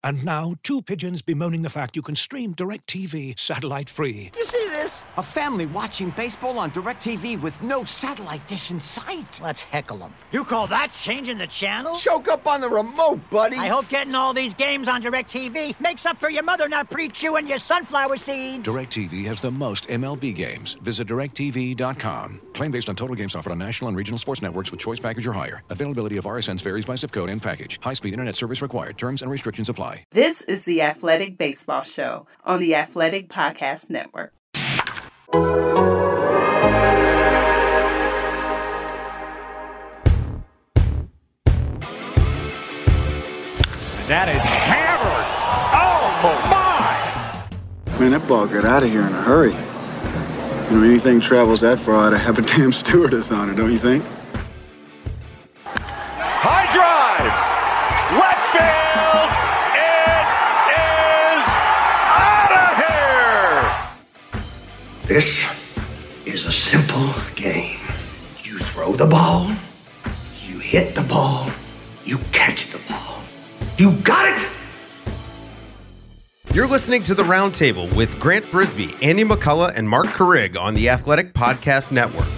And now, two pigeons bemoaning the fact you can stream DirecTV satellite-free. You see this? A family watching baseball on DirecTV with no satellite dish in sight. Let's heckle them. You call that changing the channel? Choke up on the remote, buddy. I hope getting all these games on DirecTV makes up for your mother not pre-chewing your sunflower seeds. DirecTV has the most MLB games. Visit DirecTV.com. Claim based on total games offered on national and regional sports networks with choice package or higher. Availability of RSNs varies by zip code and package. High-speed internet service required. Terms and restrictions apply. This is the Athletic Baseball Show on the Athletic Podcast Network. That is hammered. Oh, my. Man, that ball got out of here in a hurry. You know, anything travels that far, I'd have a damn stewardess on it, don't you think? High drive. Left field. It is out of here. This is a simple game. You throw the ball, you hit the ball, you catch the ball. You got it! You're listening to The Roundtable with Grant Brisbee, Andy McCullough, and Mark Carrig on the Athletic Podcast Network.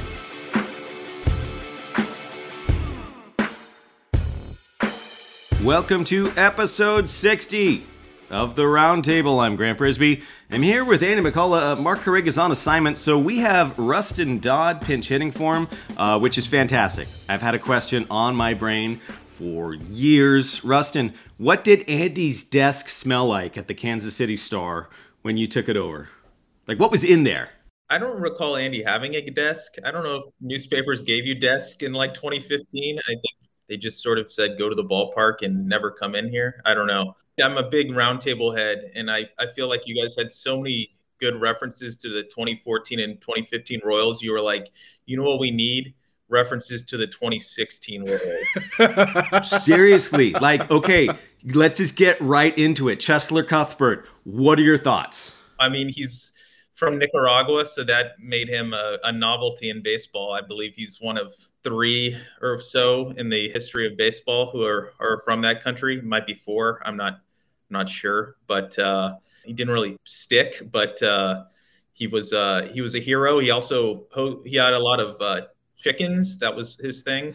Welcome to episode 60 of The Roundtable. I'm Grant Brisbee. I'm here with Andy McCullough. Mark Carrig is on assignment, so we have Rustin Dodd pinch hitting for him, which is fantastic. I've had a question on my brain for years. Rustin, what did Andy's desk smell like at the Kansas City Star when you took it over? Like, what was in there? I don't recall Andy having a desk. I don't know if newspapers gave you desks in like 2015. I think they just sort of said, go to the ballpark and never come in here. I don't know. I'm a big Roundtable head, and I feel like you guys had so many good references to the 2014 and 2015 Royals. You were like, you know what we need? References to the 2016 Royals. Seriously. Like, okay, let's just get right into it. Cheslor Cuthbert, what are your thoughts? I mean, he's from Nicaragua, so that made him a novelty in baseball. I believe he's one of 3 or so in the history of baseball who are from that country. It might be 4. I'm not sure, but he didn't really stick. But he was a hero. He had a lot of chickens. That was his thing.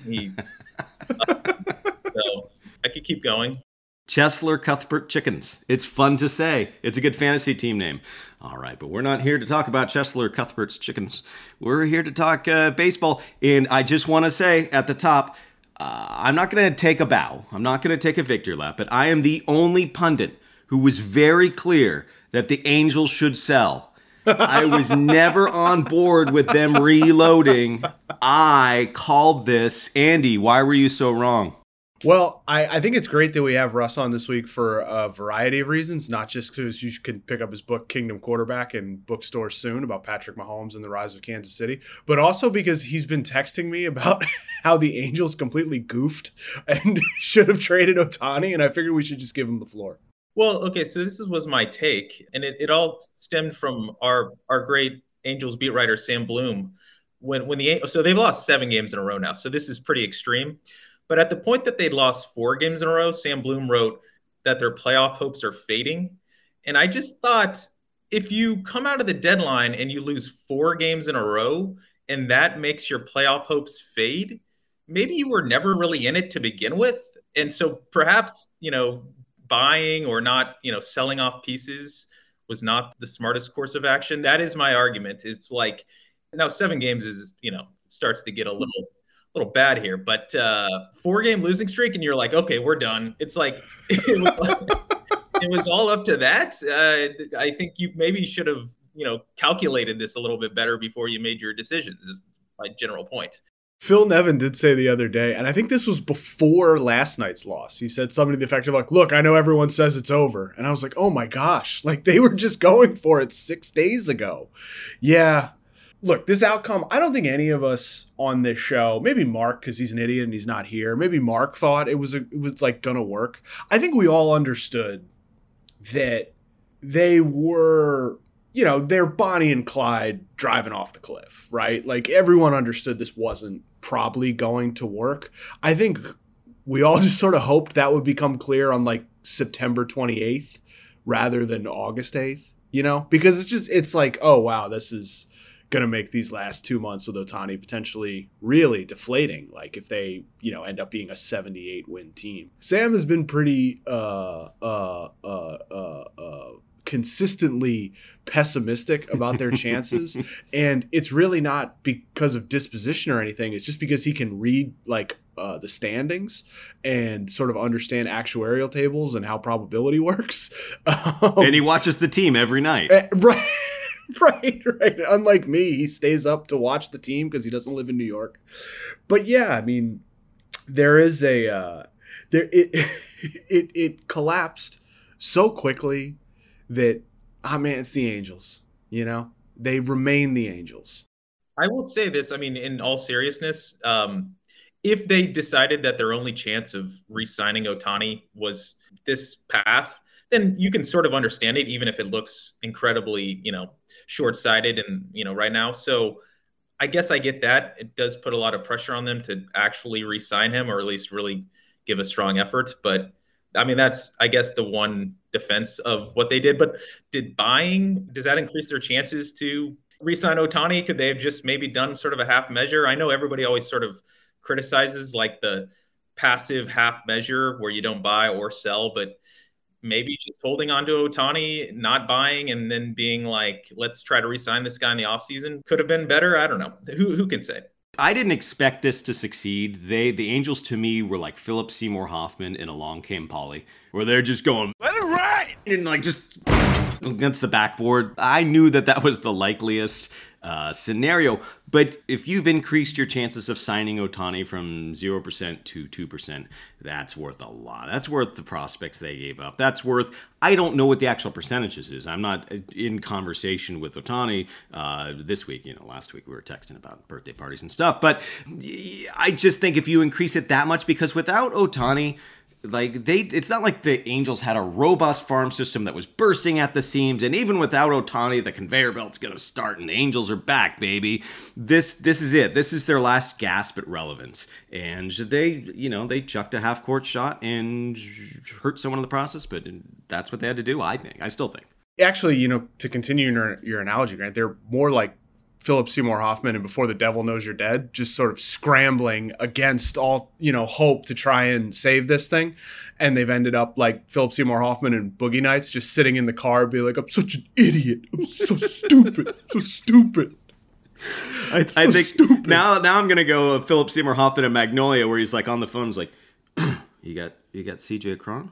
So I could keep going. Cheslor Cuthbert Chickens. It's fun to say. It's a good fantasy team name. All right, but we're not here to talk about Cheslor Cuthbert's Chickens. We're here to talk baseball. And I just want to say at the top, I'm not going to take a bow. I'm not going to take a victory lap, but I am the only pundit who was very clear that the Angels should sell. I was never on board with them reloading. I called this. Andy, why were you so wrong? Well, I think it's great that we have Russ on this week for a variety of reasons, not just because you can pick up his book, Kingdom Quarterback, in bookstores soon about Patrick Mahomes and the rise of Kansas City, but also because he's been texting me about how the Angels completely goofed and should have traded Ohtani, and I figured we should just give him the floor. Well, okay, so this was my take, and it all stemmed from our great Angels beat writer, Sam Bloom. So they've lost 7 games in a row now, so this is pretty extreme. But at the point that they'd lost 4 games in a row, Sam Bloom wrote that their playoff hopes are fading. And I just thought, if you come out of the deadline and you lose 4 games in a row, and that makes your playoff hopes fade, maybe you were never really in it to begin with. And so perhaps, buying or not, selling off pieces was not the smartest course of action. That is my argument. It's like, now 7 games is, starts to get a little bad here, but 4-game losing streak, and you're like, okay, we're done. It's like it was all up to that. I think you maybe should have, calculated this a little bit better before you made your decisions. Is my general point. Phil Nevin did say the other day, and I think this was before last night's loss. He said something to the effect of like, look, I know everyone says it's over. And I was like, oh my gosh, like they were just going for it 6 days ago. Yeah. Look, this outcome, I don't think any of us on this show, maybe Mark, because he's an idiot and he's not here. Maybe Mark thought it was like going to work. I think we all understood that they were, they're Bonnie and Clyde driving off the cliff, right? Like everyone understood this wasn't probably going to work. I think we all just sort of hoped that would become clear on like September 28th rather than August 8th, because it's like, oh, wow, this is going to make these last 2 months with Ohtani potentially really deflating. Like if they, end up being a 78 win team. Sam has been pretty consistently pessimistic about their chances. And it's really not because of disposition or anything. It's just because he can read the standings and sort of understand actuarial tables and how probability works. And he watches the team every night. Right. Right. Unlike me, he stays up to watch the team because he doesn't live in New York. But yeah, I mean, there is it collapsed so quickly that, it's the Angels. They remain the Angels. I will say this. I mean, in all seriousness, if they decided that their only chance of re-signing Ohtani was this path, then you can sort of understand it, even if it looks incredibly, short-sighted and, right now. So I guess I get that. It does put a lot of pressure on them to actually re-sign him, or at least really give a strong effort. But I mean, that's, I guess, the one defense of what they did. But does that increase their chances to re-sign Ohtani? Could they have just maybe done sort of a half measure? I know everybody always sort of criticizes like the passive half measure where you don't buy or sell, but maybe just holding on to Ohtani, not buying, and then being like, let's try to re-sign this guy in the offseason could have been better. I don't know. Who can say? I didn't expect this to succeed. The Angels to me were like Philip Seymour Hoffman in Along Came Polly, where they're just going, let it ride! And just against the backboard. I knew that was the likeliest scenario. But if you've increased your chances of signing Ohtani from 0% to 2%, that's worth a lot. That's worth the prospects they gave up. That's worth, I don't know what the actual percentages is. I'm not in conversation with Ohtani this week. Last week we were texting about birthday parties and stuff. But I just think if you increase it that much, because without Ohtani, it's not like the Angels had a robust farm system that was bursting at the seams, and even without Ohtani, the conveyor belt's gonna start, and the Angels are back, baby. This is it. This is their last gasp at relevance, and they chucked a half-court shot and hurt someone in the process, but that's what they had to do. I still think. Actually, to continue your analogy, Grant, they're more like Philip Seymour Hoffman and Before the Devil Knows You're Dead, just sort of scrambling against all, hope to try and save this thing. And they've ended up like Philip Seymour Hoffman and Boogie Nights, just sitting in the car, be like, I'm such an idiot. I'm so stupid. So stupid. I think stupid. Now I'm going to go Philip Seymour Hoffman and Magnolia, where he's like on the phone. He's like, you got CJ Cron?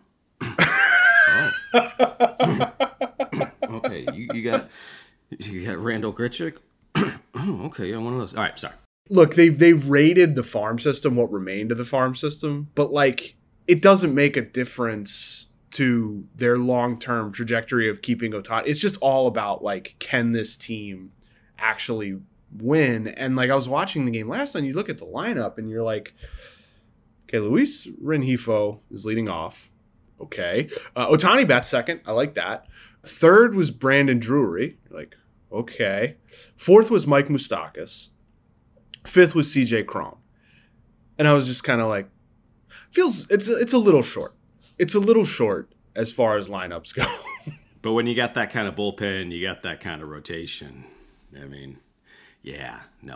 Oh. Okay. You got Randall Grichuk? Oh, okay, yeah, one of those. All right, sorry. Look, they've raided the farm system, what remained of the farm system, but it doesn't make a difference to their long-term trajectory of keeping Ohtani. It's just all about can this team actually win? And I was watching the game last night, you look at the lineup and you're like, okay, Luis Rengifo is leading off. Okay. Ohtani bats second. I like that. Third was Brandon Drury. You're like, okay. Fourth was Mike Moustakas. Fifth was CJ Cron. And I was just kind of like, it's a little short. It's a little short as far as lineups go. But when you got that kind of bullpen, you got that kind of rotation. I mean, yeah, no,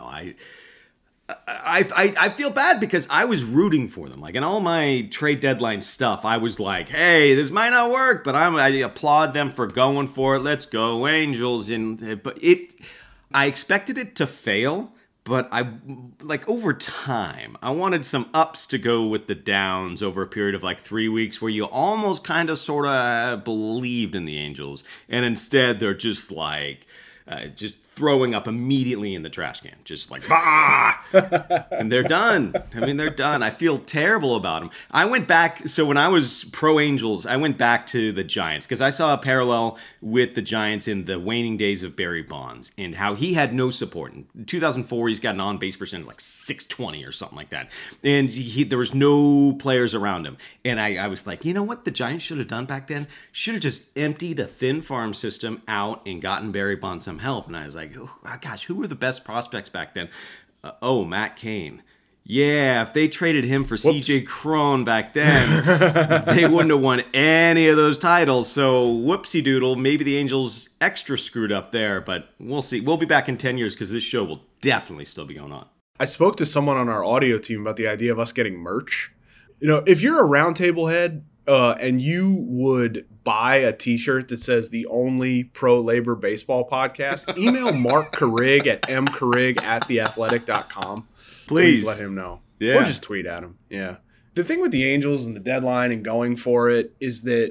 I feel bad because I was rooting for them. In all my trade deadline stuff, I was like, hey, this might not work, but I applaud them for going for it. Let's go, Angels. I expected it to fail, but over time, I wanted some ups to go with the downs over a period of 3 weeks where you almost kind of sort of believed in the Angels. And instead, they're just just throwing up immediately in the trash can. Just bah! And they're done. I mean, they're done. I feel terrible about them. I went back, so when I was pro Angels, I went back to the Giants because I saw a parallel with the Giants in the waning days of Barry Bonds and how he had no support. In 2004, he's got an on-base percentage .620 or something like that. And there was no players around him. And I was like, you know what the Giants should have done back then? Should have just emptied a thin farm system out and gotten Barry Bonds some help. And I was like, oh, gosh, who were the best prospects back then? Matt Cain. Yeah, if they traded him for C.J. Cron back then, they wouldn't have won any of those titles. So, whoopsie doodle, maybe the Angels extra screwed up there, but we'll see. We'll be back in 10 years because this show will definitely still be going on. I spoke to someone on our audio team about the idea of us getting merch. You know, if you're a Roundtable head and you would buy a t-shirt that says the only pro-labor baseball podcast, email Mark Carrig at mcarrig@theathletic.com. Please let him know. Yeah. Or just tweet at him. Yeah. The thing with the Angels and the deadline and going for it is that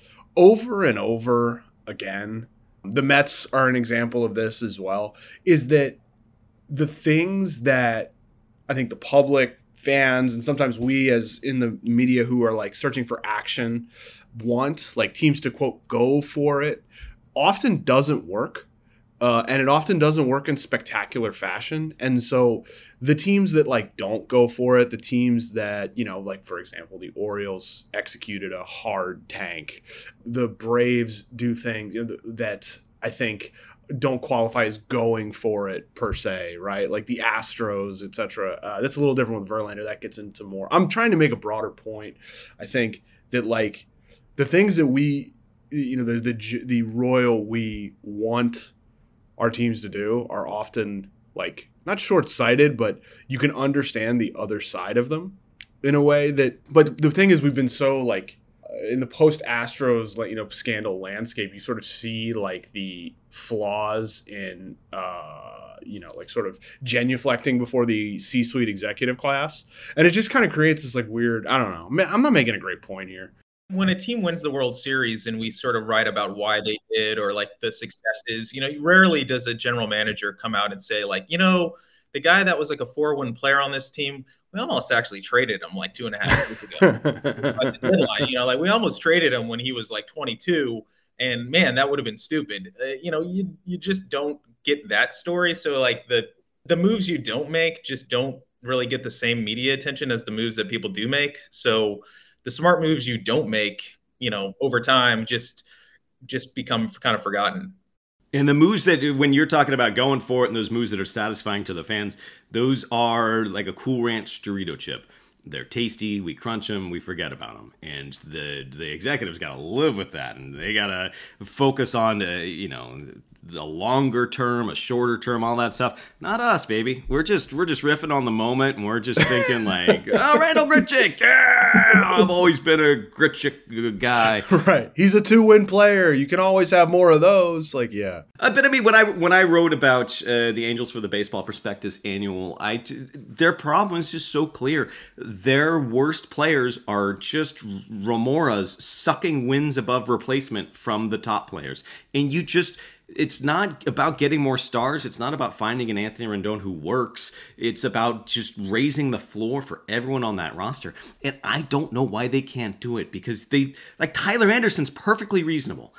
over and over again, the Mets are an example of this as well, is that the things that I think the public, fans, and sometimes we as in the media who are like searching for action want, like teams to quote, go for it, often doesn't work. And it often doesn't work in spectacular fashion. And so the teams that like don't go for it, the teams that, you know, like for example, the Orioles executed a hard tank. The Braves do things that I think don't qualify as going for it per se, right? Like the Astros, etc. That's a little different with Verlander. That gets into more. I'm trying to make a broader point. I think that like the things that we, you know, the royal we want our teams to do are often like not short-sighted, but you can understand the other side of them in a way that, but the thing is we've been so like in the post-Astros, like, you know, scandal landscape, you sort of see like the flaws in, you know, like sort of genuflecting before the C-suite executive class. And it just kind of creates this like weird, I don't know, I'm not making a great point here. When a team wins the World Series and we sort of write about why they did or like the successes, you know, rarely does a general manager come out and say like, you know, the guy that was like a 4-win player on this team, we almost actually traded him like 2.5 years ago. At the deadline, you know, like we almost traded him when he was like 22, and man, that would have been stupid. You know, you just don't get that story. So like the moves you don't make just don't really get the same media attention as the moves that people do make. So the smart moves you don't make, you know, over time just become kind of forgotten. And the moves that, when you're talking about going for it and those moves that are satisfying to the fans, those are like a Cool Ranch Dorito chip. They're tasty. We crunch them. We forget about them. And the executives got to live with that. And they got to focus on, you know, the longer term, a shorter term, all that stuff. Not us, baby. We're just riffing on the moment, and we're just thinking like, oh, Randall Grichuk. Yeah, I've always been a Grichuk guy. Right. He's a 2-win player. You can always have more of those. Like, yeah. But I mean, when I wrote about the Angels for the Baseball Prospectus Annual, their problem is just so clear. Their worst players are just remoras sucking wins above replacement from the top players. And it's not about getting more stars. It's not about finding an Anthony Rendon who works. It's about just raising the floor for everyone on that roster. And I don't know why they can't do it, because like Tyler Anderson's perfectly reasonable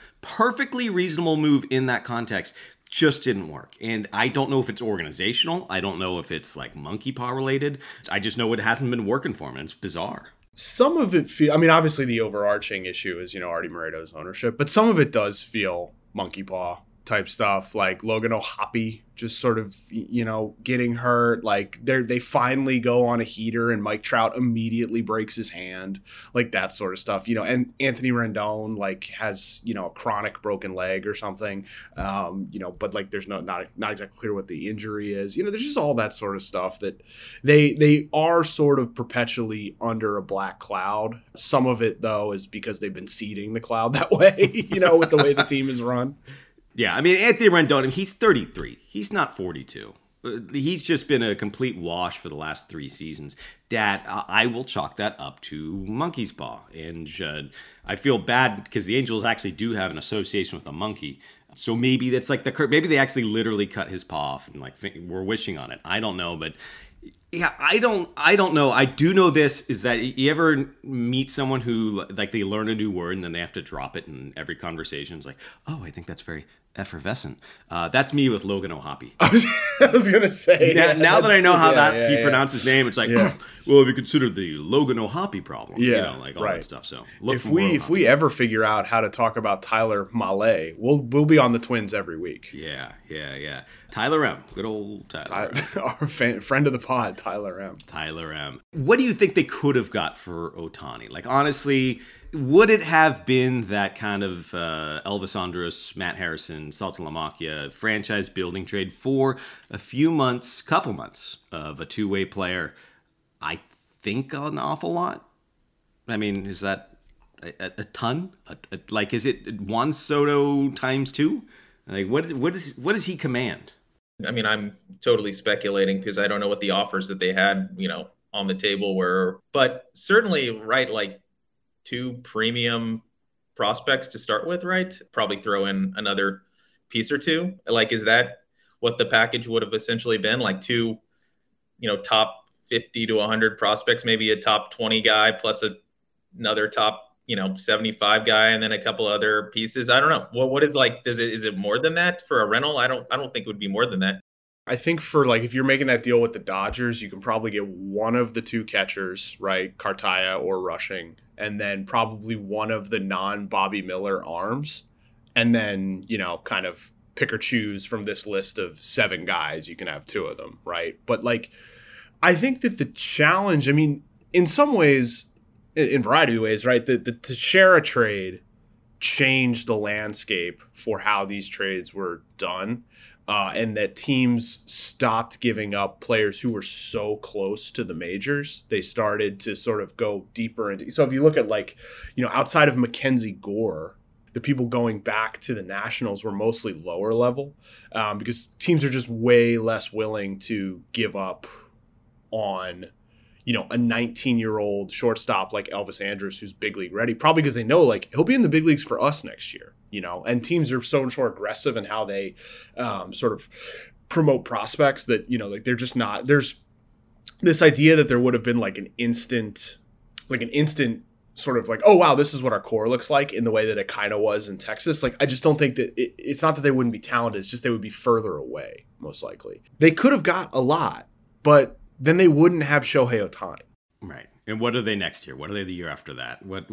move in that context. Just didn't work. And I don't know if it's organizational. I don't know if it's like monkey paw related. I just know it hasn't been working for him, and it's bizarre. Some of it I mean, obviously the overarching issue is, you know, Artie Moreto's ownership, but some of it does feel monkey paw type stuff, like Logan O'Hoppe just sort of, you know, getting hurt. Like they finally go on a heater and Mike Trout immediately breaks his hand, like that sort of stuff, you know. And Anthony Rendon like has, you know, a chronic broken leg or something, you know, but like there's not exactly clear what the injury is. You know, there's just all that sort of stuff that they are sort of perpetually under a black cloud. Some of it though is because they've been seeding the cloud that way, you know, with the way the team is run. Yeah, I mean, Anthony Rendon, he's 33. He's not 42. He's just been a complete wash for the last 3 seasons. That I will chalk that up to monkey's paw. And I feel bad because the Angels actually do have an association with a monkey. So maybe that's like maybe they actually literally cut his paw off and like we're wishing on it. I don't know, but yeah, I don't know. I do know this is that you ever meet someone who like they learn a new word and then they have to drop it in every conversation. It's like, oh, I think that's very effervescent. That's me with Logan O'Hoppe. I was gonna say. Now that I know how he pronounced his name, it's like, well, if you consider the Logan O'Hoppe problem, you know, like all that stuff. So if we ever figure out how to talk about Tyler Mahle, we'll be on the Twins every week. Yeah. Tyler M, good old Tyler. Our friend of the pod, Tyler M. Tyler M. What do you think they could have got for Ohtani? Like, honestly, would it have been that kind of Elvis Andrus, Matt Harrison, Saltalamacchia franchise building trade for a couple months of a two-way player? I think an awful lot. I mean, is that a ton? Like, is it Juan Soto times 2? Like, what does he command? I mean, I'm totally speculating because I don't know what the offers that they had, on the table were, but certainly, right, like 2 premium prospects to start with, right? Probably throw in another piece or 2. Like, is that what the package would have essentially been? Like 2, top 50 to 100 prospects, maybe a top 20 guy plus another top 75 guy, and then a couple other pieces. I don't know. What is like, is it more than that for a rental? I don't think it would be more than that. I think for like, if you're making that deal with the Dodgers, you can probably get one of the 2 catchers, right? Cartaya or Rushing, and then probably one of the non-Bobby Miller arms. And then, kind of pick or choose from this list of 7 guys. You can have 2 of them, right? But like, I think that the challenge, I mean, in some ways, in a variety of ways, right? The Teixeira trade changed the landscape for how these trades were done, and that teams stopped giving up players who were so close to the majors. They started to sort of go deeper into. So if you look at outside of Mackenzie Gore, the people going back to the Nationals were mostly lower level, because teams are just way less willing to give up on a 19-year-old shortstop like Elvis Andrus who's big league ready, probably because they know like he'll be in the big leagues for us next year, and teams are so much more aggressive in how they sort of promote prospects that, like they're just not, there's this idea that there would have been like an instant sort of like, oh wow, this is what our core looks like in the way that it kind of was in Texas. Like, I just don't think that it's not that they wouldn't be talented. It's just they would be further away, most likely. They could have got a lot, but then they wouldn't have Shohei Ohtani. Right. And what are they next year? What are they the year after that? What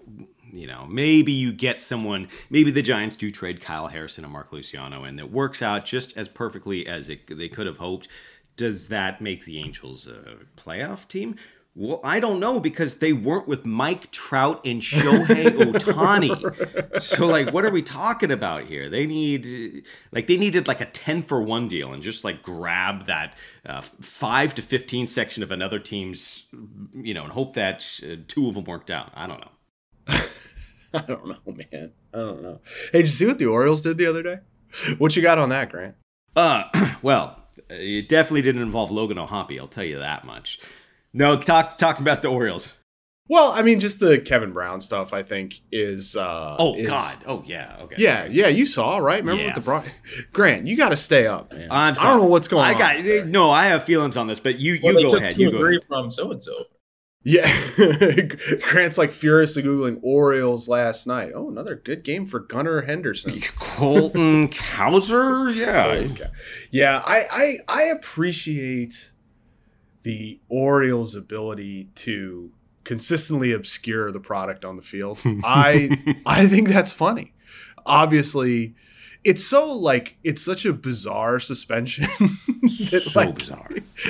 maybe you get someone, maybe the Giants do trade Kyle Harrison and Mark Luciano, and it works out just as perfectly as they could have hoped. Does that make the Angels a playoff team? Well, I don't know, because they weren't with Mike Trout and Shohei Ohtani. So, like, what are we talking about here? They needed like a 10-for-1 deal and just like grab that 5 to 15 section of another team's, and hope that 2 of them worked out. I don't know. I don't know, man. I don't know. Hey, did you see what the Orioles did the other day? What you got on that, Grant? Well, it definitely didn't involve Logan O'Hoppe, I'll tell you that much. No, talk about the Orioles. Well, I mean, just the Kevin Brown stuff, I think, is... God. Oh, yeah. Okay. Yeah, you saw, right? Remember yes. with the Grant, you got to stay up, man. I don't know what's going on. No, I have feelings on this, but you go ahead. You agree from so-and-so. Yeah. Grant's like furiously Googling Orioles last night. Oh, another good game for Gunnar Henderson. Colton Cowser? Yeah. Yeah, I appreciate the Orioles' ability to consistently obscure the product on the field. I think that's funny. Obviously, it's such a bizarre suspension. Bizarre.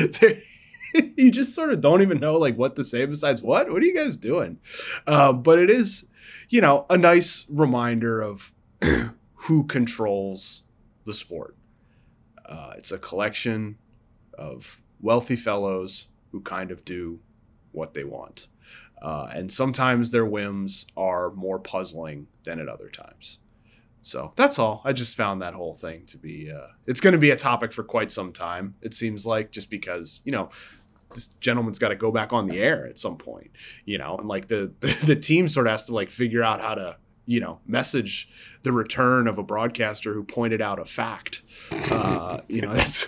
You just sort of don't even know like what to say besides what are you guys doing? But it is, a nice reminder of who controls the sport. It's a collection of wealthy fellows who kind of do what they want. And sometimes their whims are more puzzling than at other times. So that's all. I just found that whole thing to be, it's going to be a topic for quite some time, it seems like, just because, this gentleman's got to go back on the air at some point, and like the team sort of has to like figure out how to, message the return of a broadcaster who pointed out a fact. That's...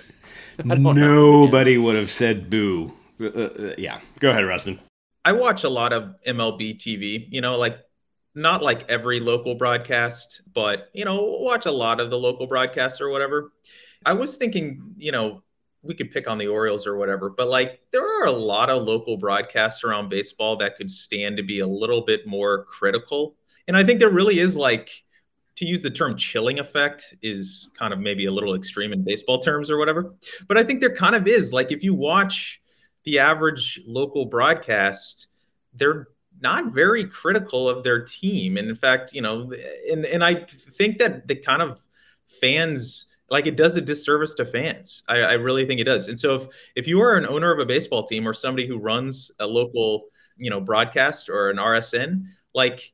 Nobody would have said boo. Yeah. Go ahead, Rustin. I watch a lot of MLB TV, like not like every local broadcast, but, watch a lot of the local broadcasts or whatever. I was thinking, we could pick on the Orioles or whatever, but like there are a lot of local broadcasts around baseball that could stand to be a little bit more critical. And I think there really is, like, to use the term chilling effect is kind of maybe a little extreme in baseball terms or whatever. But I think there kind of is. Like, if you watch the average local broadcast, they're not very critical of their team. And in fact, and I think that the kind of fans, like, it does a disservice to fans. I really think it does. And so if you are an owner of a baseball team or somebody who runs a local, broadcast or an RSN, like,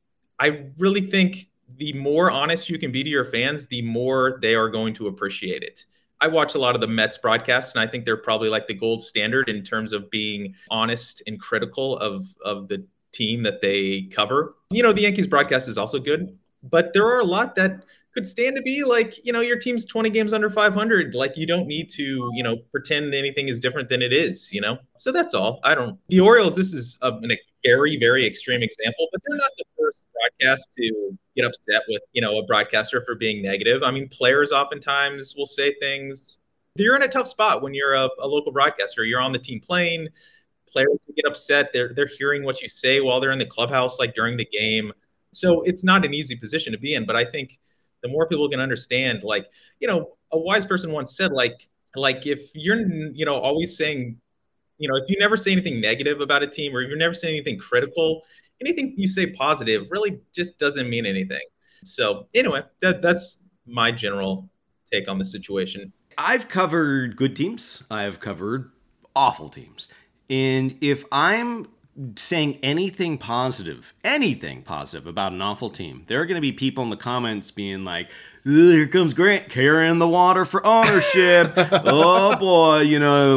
I really think the more honest you can be to your fans, the more they are going to appreciate it. I watch a lot of the Mets broadcasts, and I think they're probably like the gold standard in terms of being honest and critical of the team that they cover. The Yankees broadcast is also good, but there are a lot that could stand to be like, your team's 20 games under 500. Like, you don't need to, pretend anything is different than it is, So that's all. The Orioles, this is a very, very extreme example, but they're not the first broadcast to get upset with, a broadcaster for being negative. I mean, players oftentimes will say things. You're in a tough spot when you're a local broadcaster. You're on the team plane. Players get upset. They're hearing what you say while they're in the clubhouse, like during the game. So it's not an easy position to be in, but I think the more people can understand, like, a wise person once said, like if you're, always saying, if you never say anything negative about a team, or if you never say anything critical, anything you say positive really just doesn't mean anything. So anyway, that's my general take on the situation. I've covered good teams. I've covered awful teams. And if I'm saying anything positive about an awful team, there are going to be people in the comments being like, here comes Grant carrying the water for ownership. Oh boy,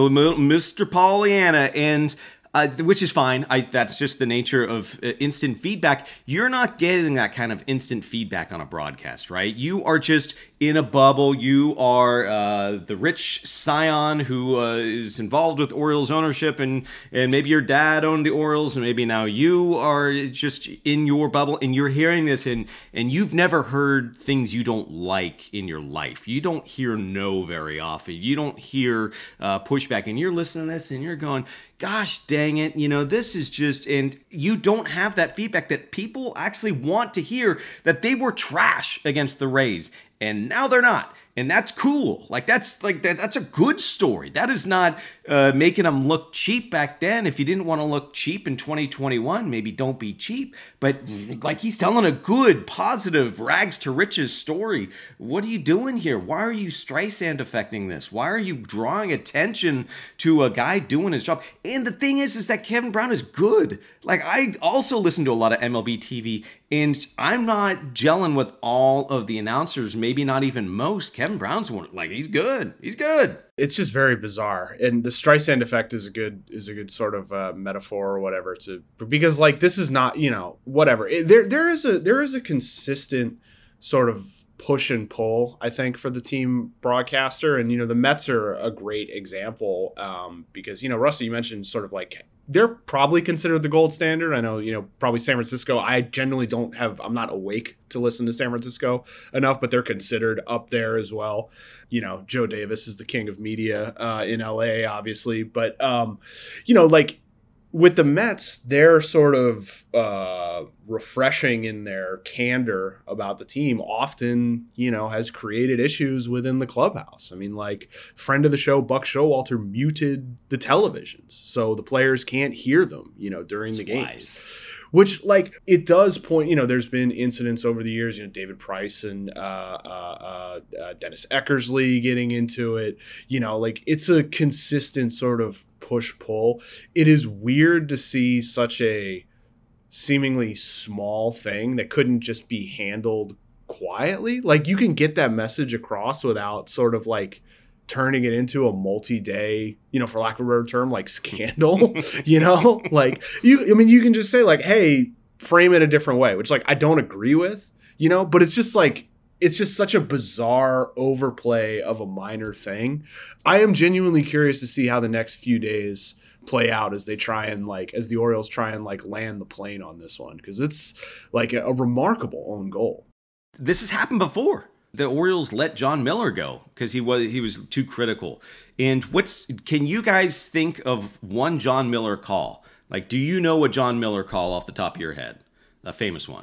Mr. Pollyanna. And which is fine. That's just the nature of instant feedback. You're not getting that kind of instant feedback on a broadcast, right? You are just in a bubble. You are the rich scion who is involved with Orioles ownership, and maybe your dad owned the Orioles, and maybe now you are just in your bubble, and you're hearing this, and you've never heard things you don't like in your life. You don't hear no very often. You don't hear pushback, and you're listening to this, and you're going, gosh dang it, this is just, and you don't have that feedback that people actually want to hear, that they were trash against the Rays, and now they're not. And that's cool. That's a good story. That is not making them look cheap back then. If you didn't want to look cheap in 2021, maybe don't be cheap. But like, he's telling a good, positive, rags to riches story. What are you doing here? Why are you Streisand affecting this? Why are you drawing attention to a guy doing his job? And the thing is that Kevin Brown is good. Like, I also listen to a lot of MLB TV, and I'm not gelling with all of the announcers, maybe not even most. Kevin Brown's one, like, he's good. He's good. It's just very bizarre. And the Streisand effect is a good sort of metaphor or whatever, because like, this is not, whatever. There is a consistent sort of push and pull, I think, for the team broadcaster. And, the Mets are a great example because, Russell, you mentioned sort of like, they're probably considered the gold standard. I know, probably San Francisco. I generally I'm not awake to listen to San Francisco enough, but they're considered up there as well. Joe Davis is the king of media in LA, obviously. But, like, with the Mets, they're sort of refreshing in their candor about the team often, has created issues within the clubhouse. I mean, like, friend of the show, Buck Showalter, muted the televisions so the players can't hear them, during the games. Which, like, it does point, there's been incidents over the years, David Price and Dennis Eckersley getting into it. Like, it's a consistent sort of push-pull. It is weird to see such a seemingly small thing that couldn't just be handled quietly. Like, you can get that message across without sort of, like, turning it into a multi-day, for lack of a better term, like, scandal, like, you can just say, like, hey, frame it a different way, which, like, I don't agree with, but it's just like, it's just such a bizarre overplay of a minor thing. I am genuinely curious to see how the next few days play out as they try and, like, as the Orioles try and, like, land the plane on this one, because it's like a remarkable own goal. This has happened before. The Orioles let John Miller go because he was too critical. And can you guys think of one John Miller call? Like, do you know a John Miller call off the top of your head? A famous one.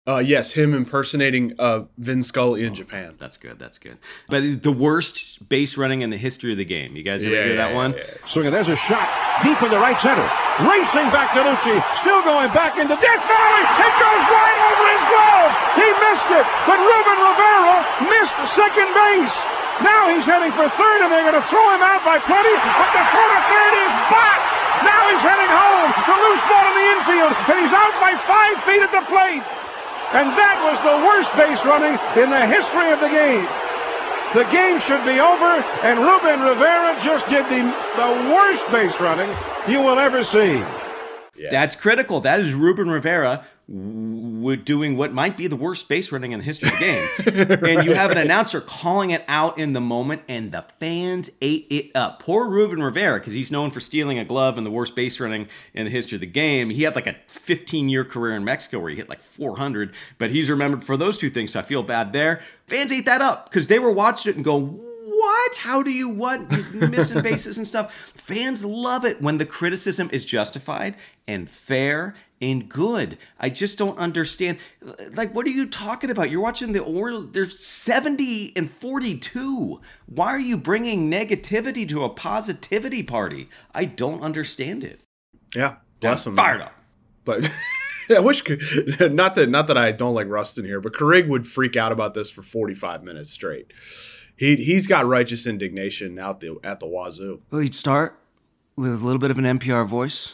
Yes, him impersonating Vin Scully in Japan. That's good. But the worst base running in the history of the game. You guys ever hear that one? Swinging, there's a shot deep in the right center. Racing back to Lucci. Still going back into Death Valley. It goes right over his glove. He missed it. But Ruben Rivera missed second base. Now he's heading for third, and they're going to throw him out by plenty. But the throw to third is blocked. Now he's heading home. The loose ball in the infield. And he's out by 5 feet at the plate. And that was the worst base running in the history of the game. The game should be over, and Ruben Rivera just did the worst base running you will ever see. Yeah. That's critical. That is Ruben Rivera doing what might be the worst base running in the history of the game. Right. And you have an announcer calling it out in the moment, and the fans ate it up. Poor Ruben Rivera, because he's known for stealing a glove and the worst base running in the history of the game. He had like a 15-year career in Mexico where he hit like 400, but he's remembered for those two things, so I feel bad there. Fans ate that up because they were watching it and going, what? How do you what? Missing bases and stuff. Fans love it when the criticism is justified and fair and good. I just don't understand. Like, what are you talking about? You're watching the Orioles. There's 70 and 42. Why are you bringing negativity to a positivity party? I don't understand it. Yeah, I'm fired up. But I wish, not that I don't like Rustin here, but Carrig would freak out about this for 45 minutes straight. He's got righteous indignation at the wazoo. Well, he'd start with a little bit of an NPR voice,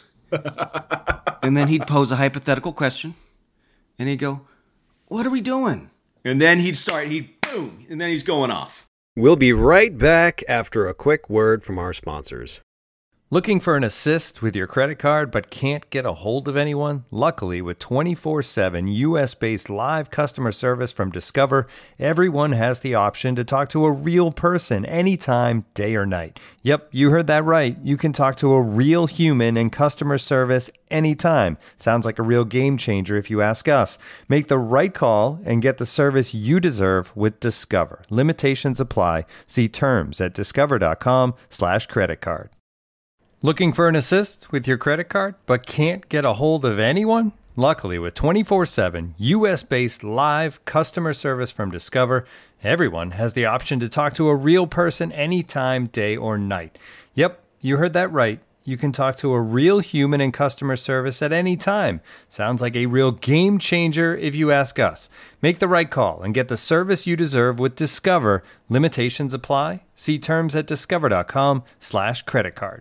and then he'd pose a hypothetical question, and he'd go, "What are we doing?" And then he'd boom, and then he's going off. We'll be right back after a quick word from our sponsors. Looking for an assist with your credit card but can't get a hold of anyone? Luckily, with 24/7 U.S.-based live customer service from Discover, everyone has the option to talk to a real person anytime, day or night. Yep, you heard that right. You can talk to a real human in customer service anytime. Sounds like a real game changer if you ask us. Make the right call and get the service you deserve with Discover. Limitations apply. See terms at discover.com/creditcard. Looking for an assist with your credit card but can't get a hold of anyone? Luckily, with 24/7 U.S.-based live customer service from Discover, everyone has the option to talk to a real person anytime, day or night. Yep, you heard that right. You can talk to a real human in customer service at any time. Sounds like a real game changer if you ask us. Make the right call and get the service you deserve with Discover. Limitations apply. See terms at discover.com/creditcard.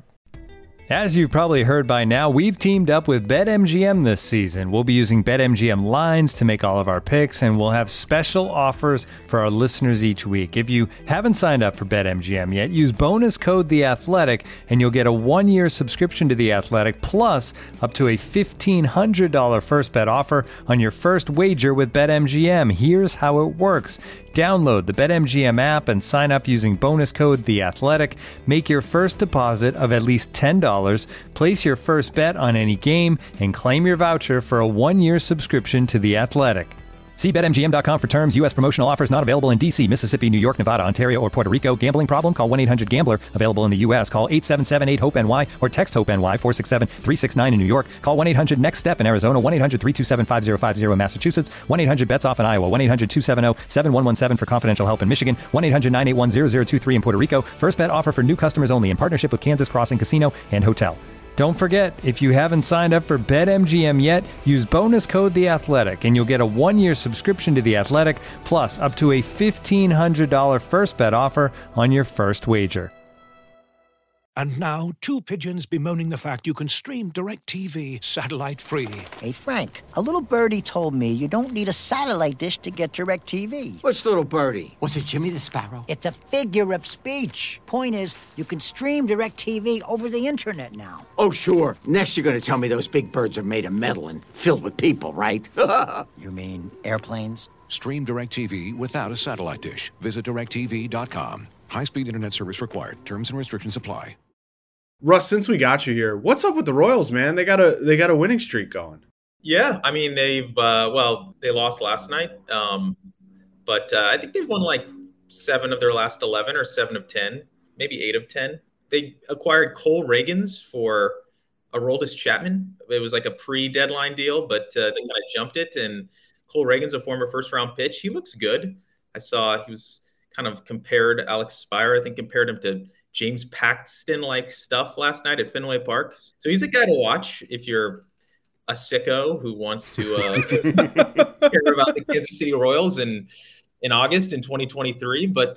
As you've probably heard by now, we've teamed up with BetMGM this season. We'll be using BetMGM lines to make all of our picks, and we'll have special offers for our listeners each week. If you haven't signed up for BetMGM yet, use bonus code The Athletic, and you'll get a 1-year subscription to The Athletic, plus up to a $1,500 first bet offer on your first wager with BetMGM. Here's how it works. Download the BetMGM app and sign up using bonus code The Athletic. Make your first deposit of at least $10. Place your first bet on any game and claim your voucher for a 1-year subscription to The Athletic. See BetMGM.com for terms. U.S. promotional offers not available in D.C., Mississippi, New York, Nevada, Ontario, or Puerto Rico. Gambling problem? Call 1-800-GAMBLER. Available in the U.S. Call 877-8-HOPE-NY or text HOPE-NY 467-369 in New York. Call 1-800-NEXT-STEP in Arizona. 1-800-327-5050 in Massachusetts. 1-800-BETS-OFF in Iowa. 1-800-270-7117 for confidential help in Michigan. 1-800-981-0023 in Puerto Rico. First bet offer for new customers only in partnership with Kansas Crossing Casino and Hotel. Don't forget, if you haven't signed up for BetMGM yet, use bonus code The Athletic, and you'll get a 1-year subscription to The Athletic, plus up to a $1,500 first bet offer on your first wager. And now, two pigeons bemoaning the fact you can stream DirecTV satellite-free. Hey, Frank, a little birdie told me you don't need a satellite dish to get DirecTV. What's little birdie? Was it Jimmy the Sparrow? It's a figure of speech. Point is, you can stream DirecTV over the internet now. Oh, sure. Next you're going to tell me those big birds are made of metal and filled with people, right? You mean airplanes? Stream DirecTV without a satellite dish. Visit directtv.com. High-speed internet service required. Terms and restrictions apply. Russ, since we got you here, what's up with the Royals, man? They got a winning streak going. Yeah, I mean they've they lost last night, but I think they've won like 7 of their last 11 or 7 of 10, maybe 8 of 10. They acquired Cole Reagans for Aroldis Chapman. It was like a pre-deadline deal, but they kind of jumped it, and Cole Reagan's a former first-round pitch. He looks good. I saw he was kind of compared, Alex Spire, I think, compared him to James Paxton-like stuff last night at Fenway Park. So he's a guy to watch if you're a sicko who wants to care about the Kansas City Royals in August in 2023. But,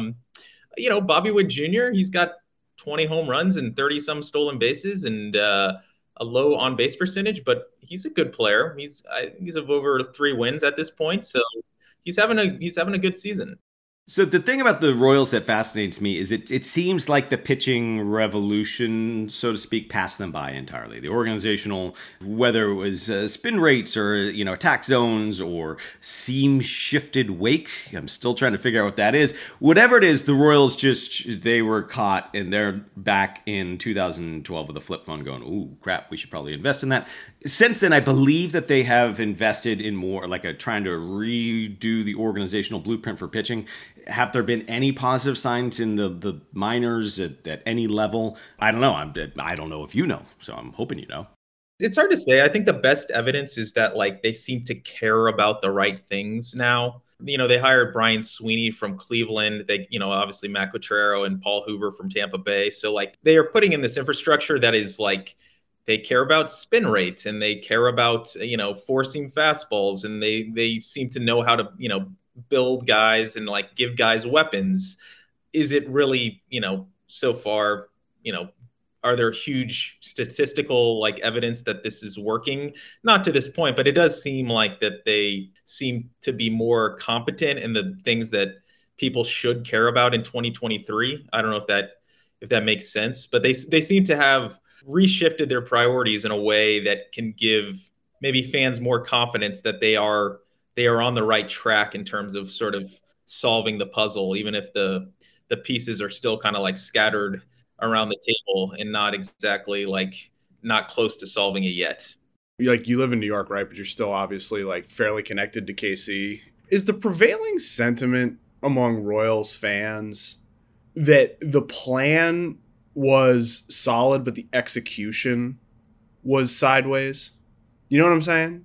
Bobby Witt Jr., he's got 20 home runs and 30-some stolen bases and a low on-base percentage, but he's a good player. He's of over 3 wins at this point, so he's having a good season. So the thing about the Royals that fascinates me is it seems like the pitching revolution, so to speak, passed them by entirely. The organizational, whether it was spin rates or, attack zones or seam shifted wake, I'm still trying to figure out what that is. Whatever it is, the Royals they were caught and they're back in 2012 with a flip phone going, ooh, crap, we should probably invest in that. Since then, I believe that they have invested in more trying to redo the organizational blueprint for pitching. Have there been any positive signs in the minors at any level? I don't know. I don't know if you know, so I'm hoping you know. It's hard to say. I think the best evidence is that they seem to care about the right things now. They hired Brian Sweeney from Cleveland. They, obviously Matt Quatraro and Paul Hoover from Tampa Bay. So they are putting in this infrastructure that is they care about spin rates and they care about, forcing fastballs, and they seem to know how to, build guys and give guys weapons. Is it really, so far, are there huge statistical evidence that this is working? Not to this point, but it does seem like that they seem to be more competent in the things that people should care about in 2023. I don't know if that makes sense, but they seem to have reshifted their priorities in a way that can give maybe fans more confidence that they are on the right track in terms of sort of solving the puzzle, even if the pieces are still kind of scattered around the table and not exactly not close to solving it yet. You live in New York, right? But you're still obviously fairly connected to KC. Is the prevailing sentiment among Royals fans that the plan was solid, but the execution was sideways? You know what I'm saying?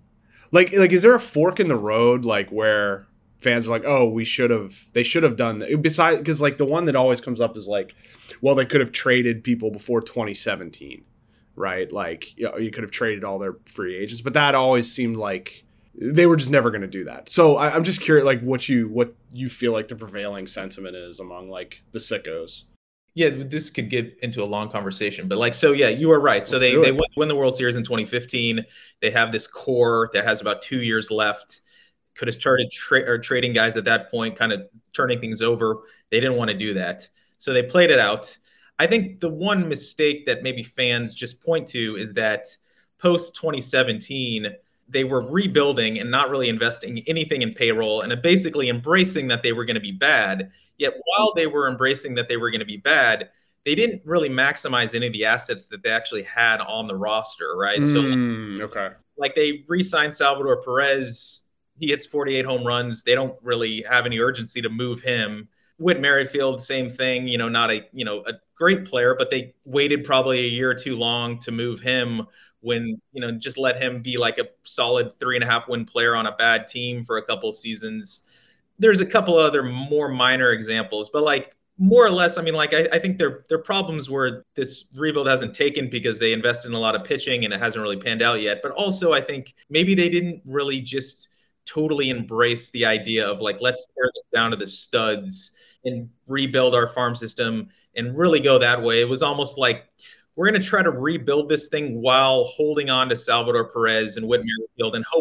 Is there a fork in the road, where fans are oh, they should have done that? Besides, because the one that always comes up is well, they could have traded people before 2017, right? You could have traded all their free agents, but that always seemed like they were just never going to do that. So I'm just curious, what you feel the prevailing sentiment is among the sickos. Yeah, this could get into a long conversation, but you are right. So they win the World Series in 2015. They have this core that has about 2 years left. Could have started trading guys at that point, kind of turning things over. They didn't want to do that. So they played it out. I think the one mistake that maybe fans just point to is that post 2017, they were rebuilding and not really investing anything in payroll and basically embracing that they were going to be bad. Yet while they were embracing that they were going to be bad, they didn't really maximize any of the assets that they actually had on the roster, right? Okay. They re-signed Salvador Perez. He hits 48 home runs. They don't really have any urgency to move him. Whit Merrifield, same thing, not a great player, but they waited probably a year or too long to move him when, just let him be a solid 3.5 win player on a bad team for a couple of seasons. There's a couple other more minor examples, but more or less, I think their problems were this rebuild hasn't taken because they invested in a lot of pitching and it hasn't really panned out yet. But also I think maybe they didn't really just totally embrace the idea of let's tear this down to the studs and rebuild our farm system and really go that way. It was almost we're going to try to rebuild this thing while holding on to Salvador Perez and Whit Merrifield and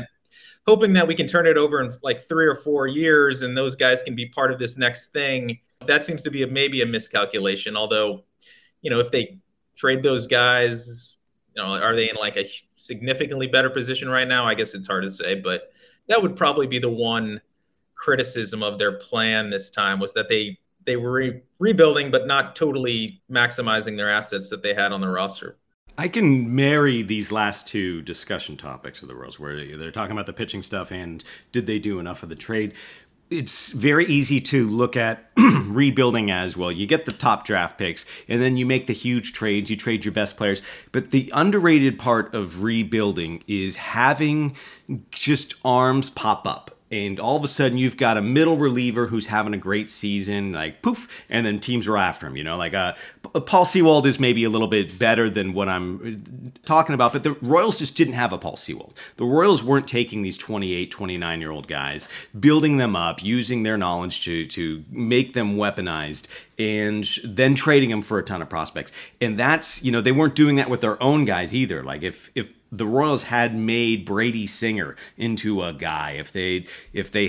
hoping that we can turn it over in 3 or 4 years and those guys can be part of this next thing. That seems to be maybe a miscalculation. Although, if they trade those guys, are they in a significantly better position right now? I guess it's hard to say, but that would probably be the one criticism of their plan this time, was that they were rebuilding, but not totally maximizing their assets that they had on the roster. I can marry these last two discussion topics of the Royals, where they're talking about the pitching stuff and did they do enough of the trade. it's very easy to look at rebuilding as well. You get the top draft picks, and then you make the huge trades. You trade your best players. But the underrated part of rebuilding is having just arms pop up. And all of a sudden, you've got a middle reliever who's having a great season, like poof, and then teams are after him. Like Paul Sewald is maybe a little bit better than what I'm talking about, but the Royals just didn't have a Paul Sewald. The Royals weren't taking these 28, 29-year-old guys, building them up, using their knowledge to make them weaponized, and then trading them for a ton of prospects. And that's, they weren't doing that with their own guys either. Like if the Royals had made Brady Singer into a guy, if they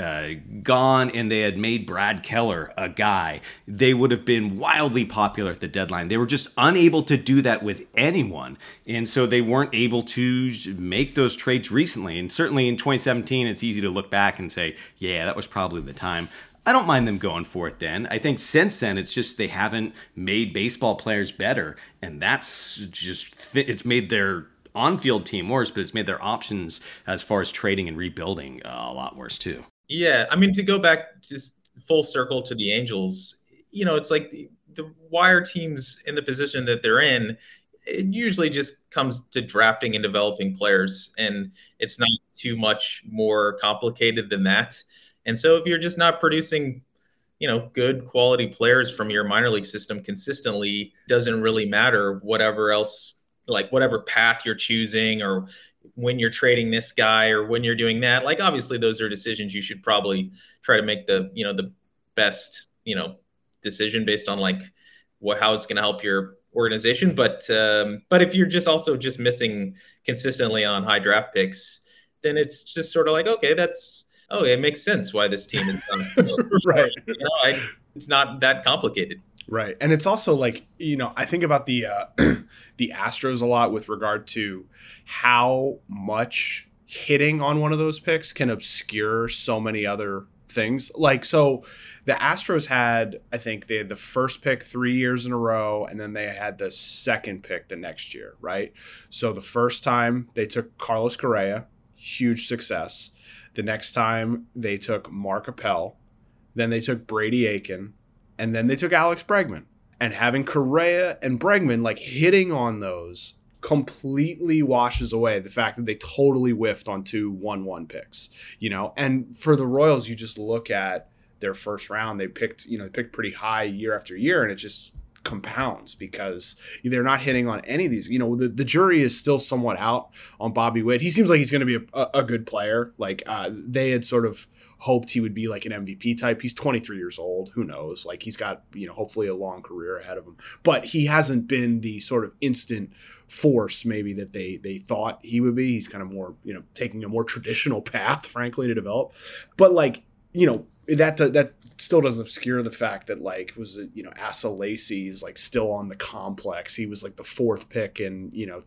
had gone and they had made Brad Keller a guy, they would have been wildly popular at the deadline. They were just unable to do that with anyone, and so they weren't able to make those trades recently. And certainly in 2017, it's easy to look back and say, yeah, that was probably the time. I don't mind them going for it then. I think since then, it's just they haven't made baseball players better, and that's just it's made their on-field team worse, but it's made their options as far as trading and rebuilding a lot worse too. Yeah, I mean, to go back just full circle to the Angels, it's like why are teams in the position that they're in? It usually just comes to drafting and developing players, and it's not too much more complicated than that. And so if you're just not producing, good quality players from your minor league system consistently, doesn't really matter whatever else, like whatever path you're choosing or when you're trading this guy or when you're doing that. Like, obviously those are decisions you should probably try to make the best, decision based on like how it's going to help your organization. But if you're just also just missing consistently on high draft picks, then it's just sort of like, okay, it makes sense why this team is done. Right. It's not that complicated. Right. And it's also like, I think about the Astros a lot with regard to how much hitting on one of those picks can obscure so many other things. Like, so the Astros had, I think they had the first pick 3 years in a row, and then they had the second pick the next year, right? So the first time they took Carlos Correa, huge success. The next time they took Mark Appel, then they took Brady Aiken, and then they took Alex Bregman. And having Correa and Bregman like hitting on those completely washes away the fact that they totally whiffed on 2 1-1 picks, And for the Royals, you just look at their first round, they picked pretty high year after year, and it just compounds because they're not hitting on any of these. The jury is still somewhat out on Bobby Witt. He seems like he's going to be a good player. Like they had sort of hoped he would be like an MVP type. He's 23 years old. Who knows? Like he's got, hopefully a long career ahead of him. But he hasn't been the sort of instant force maybe that they thought he would be. He's kind of more, taking a more traditional path, frankly, to develop. But like, that still doesn't obscure the fact that Asa Lacy is like still on the complex. He was like the 4th pick in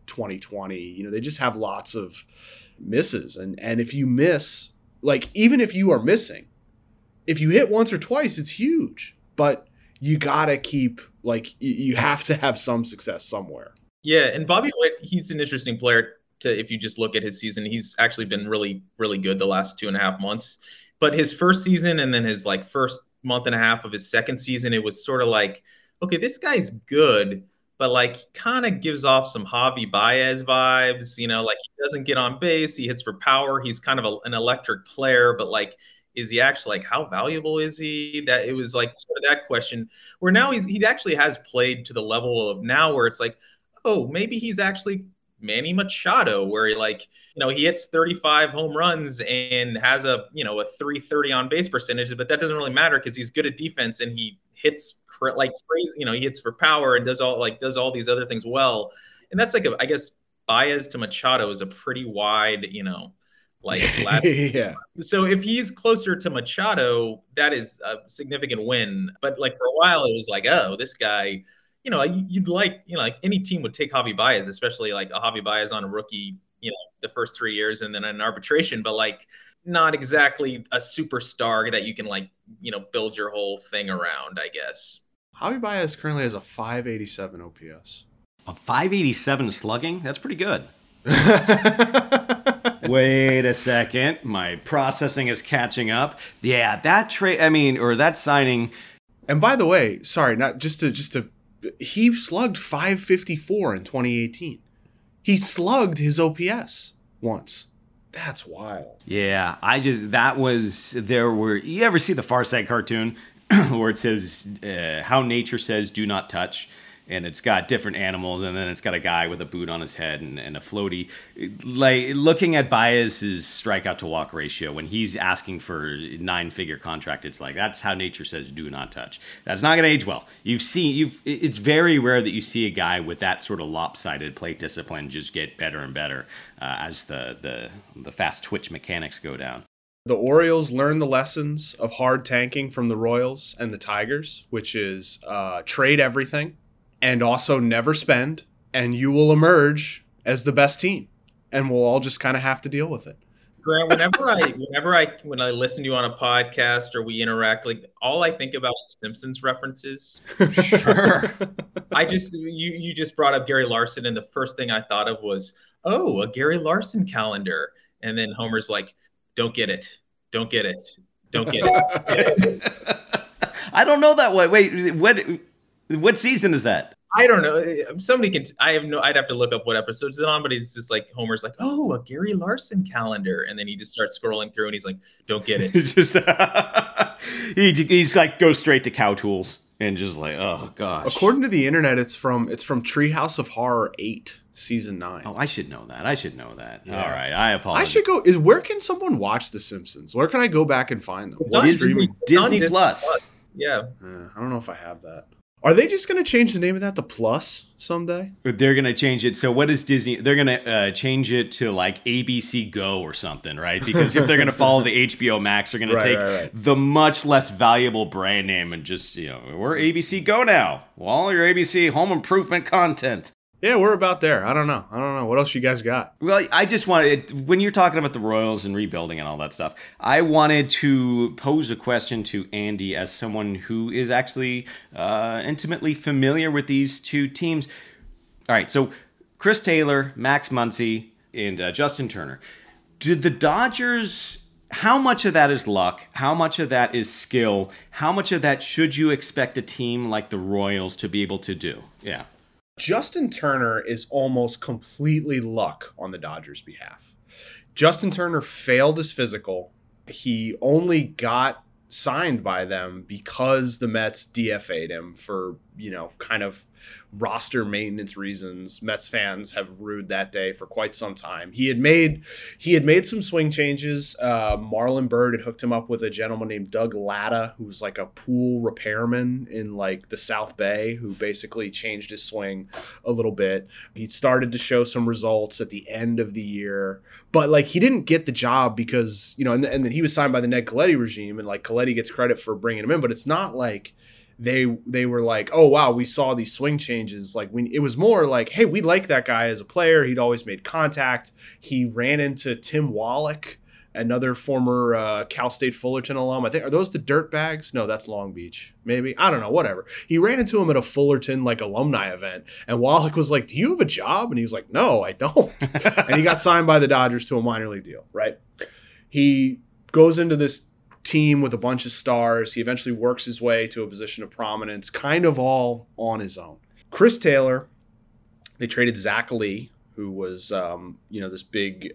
2020. They just have lots of misses, and if you miss, like even if you are missing, if you hit once or twice, it's huge. But you gotta keep you have to have some success somewhere. Yeah, and Bobby Witt, he's an interesting player. If you just look at his season, he's actually been really, really good the last 2.5 months. But his first season and then his first month and a half of his second season, it was sort of like, okay, this guy's good, but kind of gives off some Javi Baez vibes, he doesn't get on base, he hits for power, he's kind of an electric player, but is he actually how valuable is he? That it was sort of that question. Where now he actually has played to the level of now where it's oh, maybe he's actually Manny Machado, where he hits 35 home runs and has a .330 on base percentage, but that doesn't really matter because he's good at defense and he hits like crazy. He hits for power and does all these other things well. And that's I guess Baez to Machado is a pretty wide, yeah. So if he's closer to Machado, that is a significant win. But for a while, it was oh, this guy. You'd any team would take Javi Baez, especially a Javi Baez on a rookie, the first 3 years and then an arbitration, but not exactly a superstar that you can build your whole thing around, I guess. Javi Baez currently has a 587 OPS. A 587 slugging? That's pretty good. Wait a second. My processing is catching up. Yeah, that trade, or that signing. And by the way, sorry, not just to he slugged .554 in 2018. He slugged his OPS once. That's wild. Yeah, you ever see the Far Side cartoon where it says, how nature says do not touch? And it's got different animals, and then it's got a guy with a boot on his head and a floaty. Like, looking at Baez's strikeout to walk ratio when he's asking for a 9-figure contract, it's like, that's how nature says do not touch. That's not going to age well. It's very rare that you see a guy with that sort of lopsided plate discipline just get better and better as the fast twitch mechanics go down. The Orioles learned the lessons of hard tanking from the Royals and the Tigers, which is trade everything. And also never spend, and you will emerge as the best team, and we'll all just kind of have to deal with it. Grant, when I listen to you on a podcast or we interact, like all I think about is Simpsons references. Sure. You just brought up Gary Larson, and the first thing I thought of was, oh, a Gary Larson calendar, and then Homer's like, don't get it. I don't know that one. Wait, what season is that? I don't know. I'd have to look up what episodes it's on, but it's just like Homer's like, oh, a Gary Larson calendar. And then he just starts scrolling through and he's like, don't get it. He's like, goes straight to Cow Tools and just like, oh gosh. According to the internet, it's from Treehouse of Horror 8, season 9. Oh, I should know that. Yeah. All right. I apologize. I should go. Where can someone watch The Simpsons? Where can I go back and find them? Disney Plus. Yeah. I don't know if I have that. Are they just going to change the name of that to Plus someday? They're going to change it. So what is Disney? They're going to change it to like ABC Go or something, right? Because if they're going to follow the HBO Max, they're going to take the much less valuable brand name and just, we're ABC Go now. Well, all your ABC home improvement content. Yeah, we're about there. I don't know. What else you guys got? Well, I just wanted, when you're talking about the Royals and rebuilding and all that stuff, I wanted to pose a question to Andy as someone who is actually intimately familiar with these two teams. All right, so Chris Taylor, Max Muncy, and Justin Turner. Did the Dodgers, how much of that is luck? How much of that is skill? How much of that should you expect a team like the Royals to be able to do? Yeah. Justin Turner is almost completely luck on the Dodgers' behalf. Justin Turner failed his physical. He only got signed by them because the Mets DFA'd him for, kind of roster maintenance reasons. Mets fans have rued that day for quite some time. He had made some swing changes. Marlon Byrd had hooked him up with a gentleman named Doug Latta, who's like a pool repairman in like the South Bay, who basically changed his swing a little bit. He started to show some results at the end of the year, but like he didn't get the job because, and then he was signed by the Ned Colletti regime, and like Colletti gets credit for bringing him in, but it's not like they were like, oh wow, we saw these swing changes. Like it was more like, hey, we like that guy as a player. He'd always made contact. He ran into Tim Wallach, another former Cal State Fullerton alum. I think, are those the Dirtbags? No, that's Long Beach. Maybe. I don't know. Whatever. He ran into him at a Fullerton like alumni event, and Wallach was like, do you have a job? And he was like, no, I don't. And he got signed by the Dodgers to a minor league deal, right? He goes into this team with a bunch of stars. He eventually works his way to a position of prominence, kind of all on his own. Chris Taylor, they traded Zach Lee, who was, this big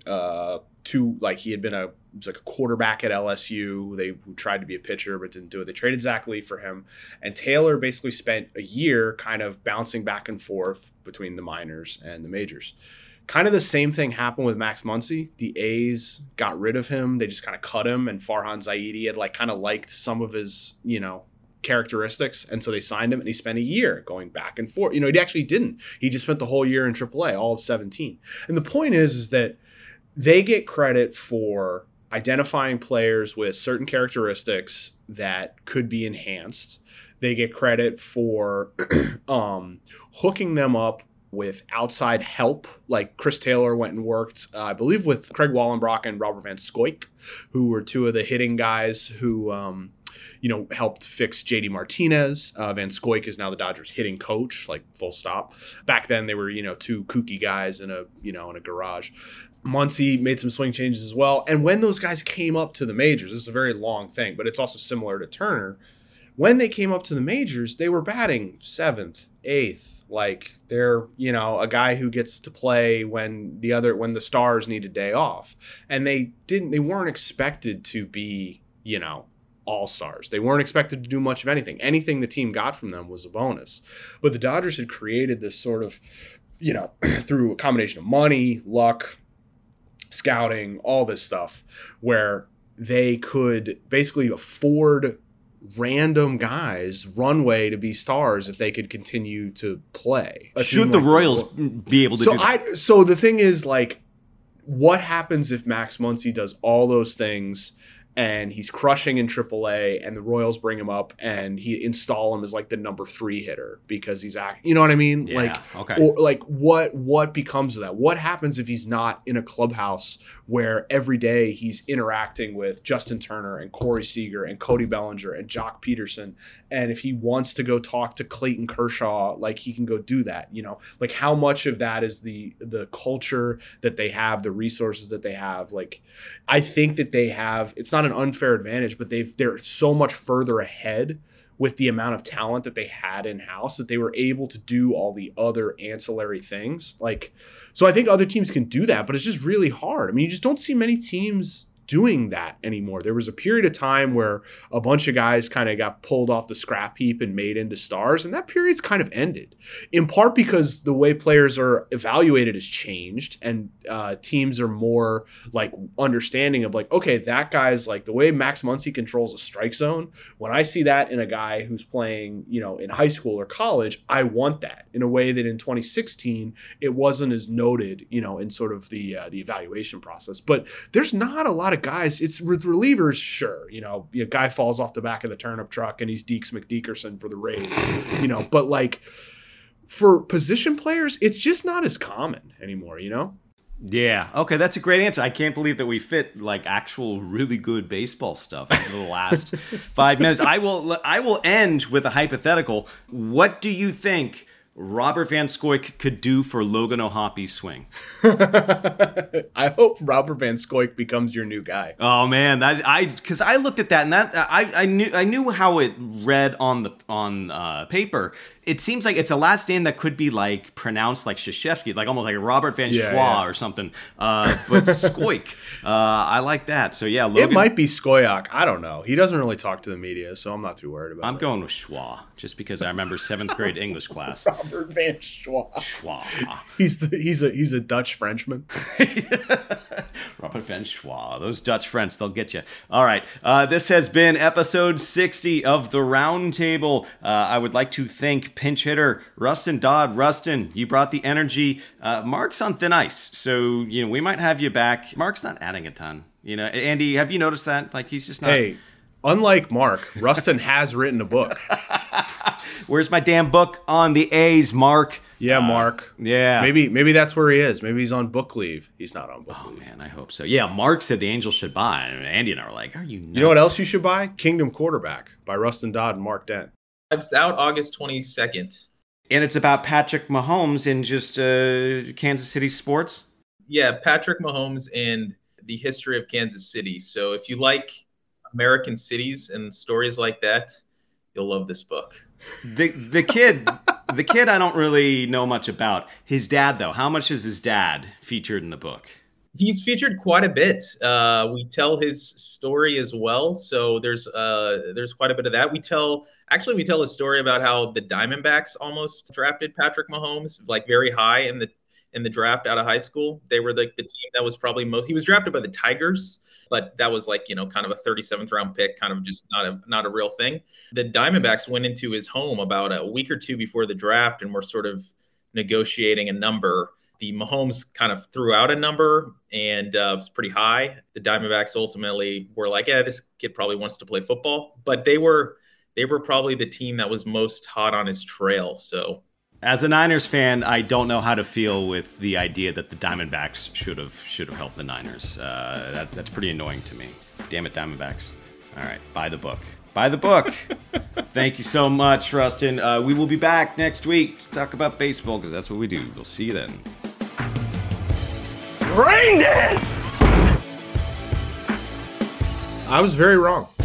he had been a quarterback at LSU. Who tried to be a pitcher but didn't do it. They traded Zach Lee for him, and Taylor basically spent a year kind of bouncing back and forth between the minors and the majors. Kind of the same thing happened with Max Muncy. The A's got rid of him. They just kind of cut him, and Farhan Zaidi had kind of liked some of his, characteristics, and so they signed him, and he spent a year going back and forth. He actually didn't. He just spent the whole year in AAA, all of 17. And the point is that they get credit for identifying players with certain characteristics that could be enhanced. They get credit for hooking them up with outside help. Like Chris Taylor went and worked, I believe, with Craig Wallenbrock and Robert Van Scoik, who were two of the hitting guys who, helped fix JD Martinez. Van Scoik is now the Dodgers hitting coach, like full stop. Back then they were, two kooky guys in a garage. Muncy made some swing changes as well. And when those guys came up to the majors, this is a very long thing, but it's also similar to Turner. When they came up to the majors, they were batting 7th, 8th. Like they're, a guy who gets to play when the stars need a day off. And they weren't expected to be, all-stars. They weren't expected to do much of anything. Anything the team got from them was a bonus. But the Dodgers had created this sort of, through a combination of money, luck, scouting, all this stuff, where they could basically afford random guys runway to be stars if they could continue to play. Should the Royals be able to do that? So the thing is, like, what happens if Max Muncy does all those things and he's crushing in AAA and the Royals bring him up and he install him as like the number 3 hitter because he's you know what I mean? Yeah, like, okay. Or like what becomes of that? What happens if he's not in a clubhouse where every day he's interacting with Justin Turner and Corey Seager and Cody Bellinger and Jock Peterson, and if he wants to go talk to Clayton Kershaw, like he can go do that, like how much of that is the culture that they have, the resources that they have? Like, I think that they have, it's not an unfair advantage, but they're so much further ahead with the amount of talent that they had in-house that they were able to do all the other ancillary things. Like, so I think other teams can do that, but it's just really hard. I mean, you just don't see many teams doing that anymore. There was a period of time where a bunch of guys kind of got pulled off the scrap heap and made into stars, and that period's kind of ended, in part because the way players are evaluated has changed, and teams are more like understanding of like, okay, that guy's like the way Max Muncy controls a strike zone. When I see that in a guy who's playing, in high school or college, I want that in a way that in 2016 it wasn't as noted, in sort of the evaluation process. But there's not a lot of guys. It's with relievers, sure. A guy falls off the back of the turnip truck and he's Deeks McDickerson for the Rays. But like for position players, it's just not as common anymore. Yeah. Okay, that's a great answer. I can't believe that we fit like actual really good baseball stuff in the last 5 minutes. I will end with a hypothetical. What do you think Robert Van Scoyk could do for Logan O'Hoppe's swing? I hope Robert Van Scoyk becomes your new guy. Oh man, because I looked at that and that I knew how it read on paper. It seems like it's a last name that could be like pronounced like Krzyzewski, like almost like Robert Van Schwa or something. But Scoyk, I like that. So yeah, Logan, it might be Skoyak. I don't know. He doesn't really talk to the media, so I'm not too worried about it. I'm going with Schwa just because I remember 7th grade English class. Robert Van Schwa. He's a Dutch Frenchman. Robert Van Schwa. Those Dutch French, they'll get you. All right. This has been episode 60 of The Roundtable. I would like to thank pinch hitter Rustin Dodd. Rustin, you brought the energy. Mark's on thin ice, so we might have you back. Mark's not adding a ton. Andy, have you noticed that? Like he's just not. Hey, unlike Mark, Rustin has written a book. Where's my damn book on the A's, Mark? Yeah, Mark. Yeah. Maybe that's where he is. Maybe he's on book leave. He's not on book leave. Oh, man, I hope so. Yeah, Mark said the Angels should buy. Andy and I were like, are you nuts? You know what else you should buy? Kingdom Quarterback by Rustin Dodd and Mark Dent. It's out August 22nd. And it's about Patrick Mahomes in just Kansas City sports? Yeah, Patrick Mahomes and the history of Kansas City. So if you like American cities and stories like that, you'll love this book. The kid I don't really know much about. His dad, though, how much is his dad featured in the book? He's featured quite a bit. We tell his story as well, so there's quite a bit of that. We tell a story about how the Diamondbacks almost drafted Patrick Mahomes, like very high in the draft out of high school. They were like the team that was probably most. He was drafted by the Tigers, but that was like, kind of a 37th round pick, kind of just not a real thing. The Diamondbacks went into his home about a week or two before the draft and were sort of negotiating a number. The Mahomes kind of threw out a number and it was pretty high. The Diamondbacks ultimately were like, yeah, this kid probably wants to play football, but they were probably the team that was most hot on his trail. So as a Niners fan, I don't know how to feel with the idea that the Diamondbacks should have helped the Niners. That's pretty annoying to me. Damn it, Diamondbacks. All right, buy the book. Buy the book. Thank you so much, Rustin. We will be back next week to talk about baseball because that's what we do. We'll see you then. Rain dance! I was very wrong.